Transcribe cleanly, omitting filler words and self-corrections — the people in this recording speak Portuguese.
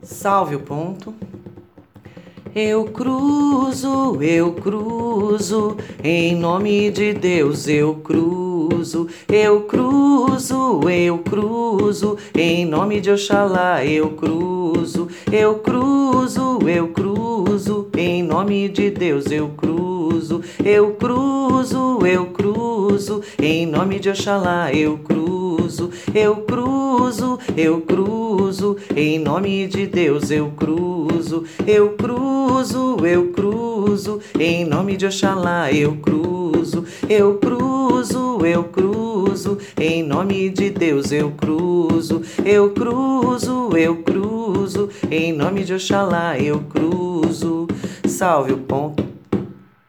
Salve o ponto. Eu cruzo, em nome de Deus eu cruzo, em nome de Oxalá eu cruzo, em nome de Deus eu cruzo, em nome de Oxalá eu cruzo, em nome de Deus eu cruzo, em nome de Oxalá eu cruzo, em nome de Deus eu cruzo, em nome de Oxalá eu cruzo. Salve o ponto.